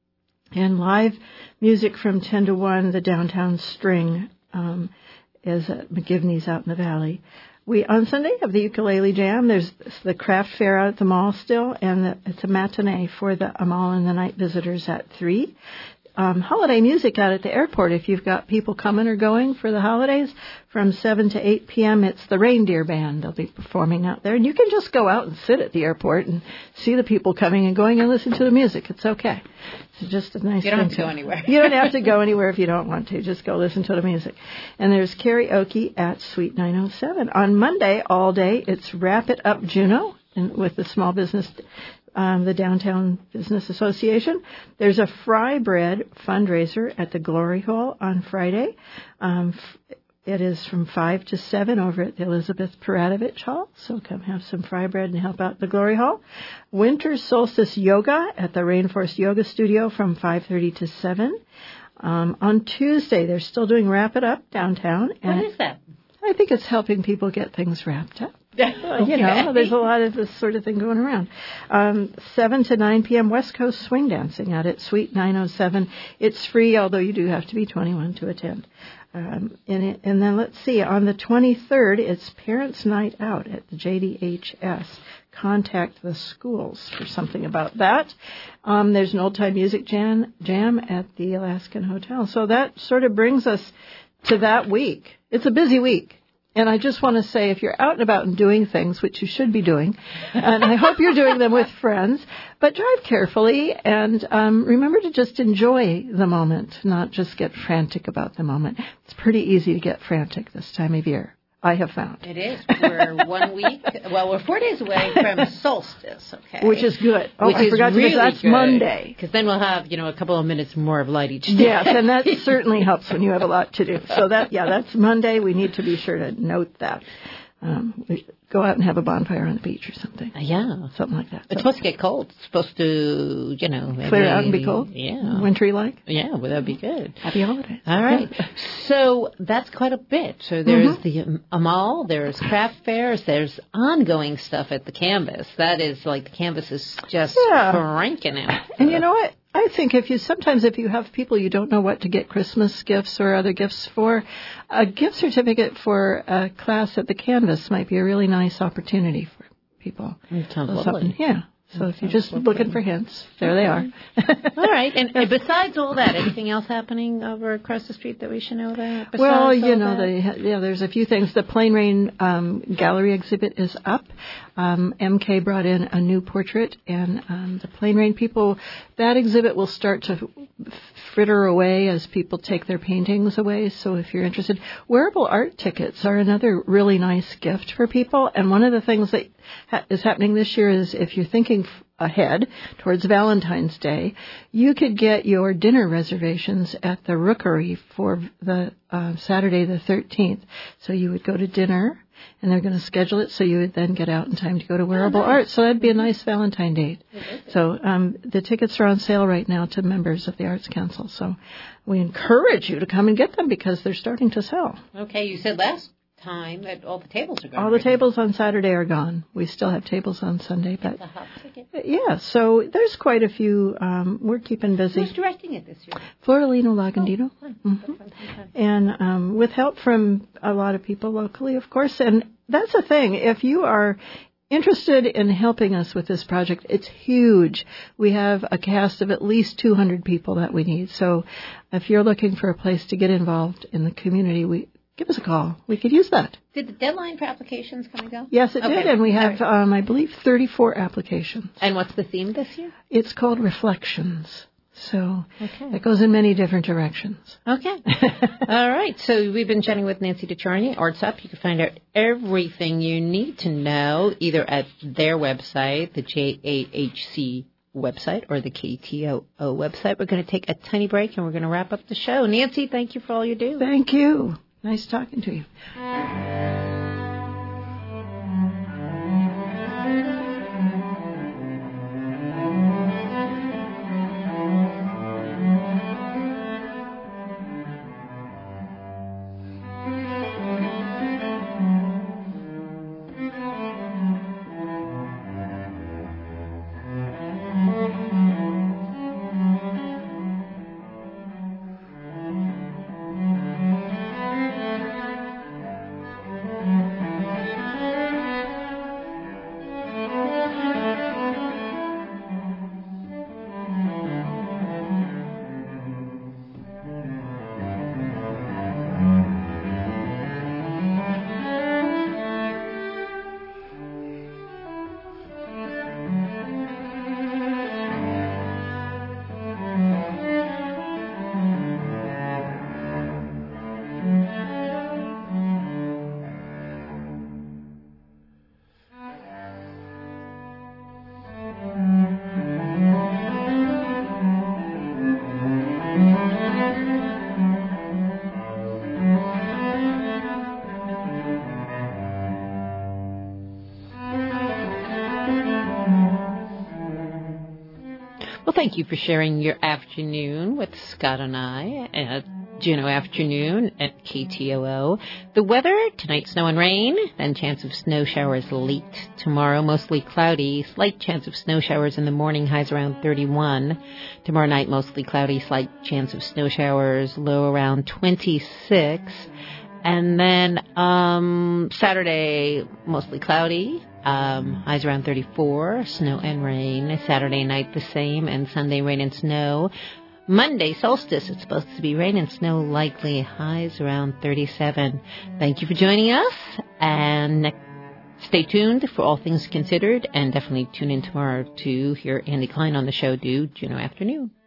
And live music from ten to one, the Downtown String um, is at McGivney's out in the valley. We, on Sunday, have the Ukulele Jam. There's the craft fair out at the mall still, and the, it's a matinee for the Mall in the Night visitors at three. Um, holiday music out at the airport. If you've got people coming or going for the holidays, from seven to eight p.m., it's the Reindeer Band. They'll be performing out there. And you can just go out and sit at the airport and see the people coming and going and listen to the music. It's okay. It's just a nice You don't thing have to go anywhere. You don't have to go anywhere if you don't want to. Just go listen to the music. And there's karaoke at Suite nine oh seven. On Monday, all day, it's Wrap It Up Juneau and with the Small Business Um, the Downtown Business Association. There's a Fry Bread fundraiser at the Glory Hole on Friday. Um, f- it is from five to seven over at the Elizabeth Peradovich Hall, so come have some fry bread and help out the Glory Hall. Winter Solstice Yoga at the Rainforest Yoga Studio from five thirty to seven. Um, on Tuesday, they're still doing Wrap It Up downtown. What is that? I think it's helping people get things wrapped up. Okay. You know, there's a lot of this sort of thing going around. Um, seven to nine p.m. West Coast Swing Dancing out at Suite nine oh seven. It's free, although you do have to be twenty-one to attend. Um, and, it, and then let's see, on the twenty-third, it's Parents' Night Out at the J D H S. Contact the schools for something about that. Um, there's an old-time music jam, jam at the Alaskan Hotel. So that sort of brings us to that week. It's a busy week. And I just want to say, if you're out and about and doing things, which you should be doing, and I hope you're doing them with friends, but drive carefully and um, remember to just enjoy the moment, not just get frantic about the moment. It's pretty easy to get frantic this time of year, I have found. It is. We're one week, well, we're four days away from solstice, okay? Which is good. Oh, Which I is forgot really to that's good, Monday. Because then we'll have, you know, a couple of minutes more of light each day. Yes, and that certainly helps when you have a lot to do. So that, yeah, that's Monday. We need to be sure to note that. Um, we go out and have a bonfire on the beach or something. Yeah. Something like that. It's so. supposed to get cold. It's supposed to, you know. Maybe, clear out and be cold? Yeah. Wintry-like? Yeah, well, that'd be good. Happy holidays. All right. So that's quite a bit. So there's mm-hmm. the Amal, there's craft fairs, there's ongoing stuff at the Canvas. That is like the Canvas is just yeah. cranking out. And you know what? I think if you sometimes if you have people you don't know what to get Christmas gifts or other gifts for, a gift certificate for a class at the Canvas might be a really nice opportunity for people. It sounds so lovely. Yeah. So if you're just looking for hints, there they are. All right. And, and besides all that, anything else happening over across the street that we should know about? Well, you know, the, yeah, there's a few things. The Plain Rain um, gallery exhibit is up. Um, M K brought in a new portrait, and um, the Plain Rain people, that exhibit will start to fritter away as people take their paintings away. So if you're interested, wearable art tickets are another really nice gift for people. And one of the things that ha- is happening this year is if you're thinking moving f- ahead towards Valentine's Day, you could get your dinner reservations at the Rookery for the uh, Saturday the thirteenth. So you would go to dinner, and they're going to schedule it so you would then get out in time to go to Wearable Oh, nice. Arts. So that'd be a nice Valentine date. So um, the tickets are on sale right now to members of the Arts Council. So we encourage you to come and get them because they're starting to sell. Okay, you said last time that all the tables are gone. All the right? tables on Saturday are gone. We still have tables on Sunday, but That's a hot ticket. yeah. So there's quite a few. Um, we're keeping busy. Who's directing it this year? Floralino Lagandino, Oh, fun. Mhm. Fun, fun, fun. and um, with help from a lot of people locally, of course. And that's the thing. If you are interested in helping us with this project, it's huge. We have a cast of at least two hundred people that we need. So if you're looking for a place to get involved in the community, we give us a call. We could use that. Did the deadline for applications come and go? Yes, it Okay. did, and we All have, right. um, I believe, thirty-four applications. And what's the theme this year? It's called Reflections. So Okay. it goes in many different directions. Okay. All right. So we've been chatting with Nancy DeCharney, Arts Up. You can find out everything you need to know either at their website, the J A H C website, or the K T O O website. We're going to take a tiny break, and we're going to wrap up the show. Nancy, thank you for all you do. Thank you. Nice talking to you. Well, thank you for sharing your afternoon with Scott and I at Juneau Afternoon at K T O O. The weather, tonight snow and rain, then chance of snow showers late. Tomorrow, mostly cloudy, slight chance of snow showers in the morning, highs around thirty-one. Tomorrow night, mostly cloudy, slight chance of snow showers, low around twenty-six. And then um, Saturday, mostly cloudy, um, highs around thirty-four, snow and rain. Saturday night the same, and Sunday rain and snow. Monday, solstice, it's supposed to be rain and snow likely, highs around thirty-seven. Thank you for joining us, and stay tuned for All Things Considered, and definitely tune in tomorrow to hear Andy Klein on the show do Juneau Afternoon.